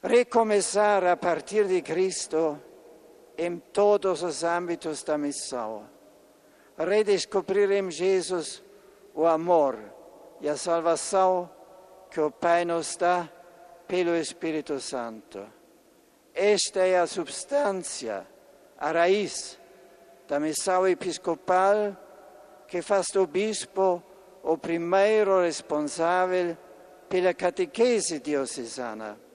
recomeçar a partir de Cristo em todos os âmbitos da missão. Redescobrir em Jesus o amor e a salvação que o Pai nos dá pelo Espírito Santo. Esta é a substância, a raiz da missão episcopal que faz do bispo o primeiro responsável pela catequese diocesana.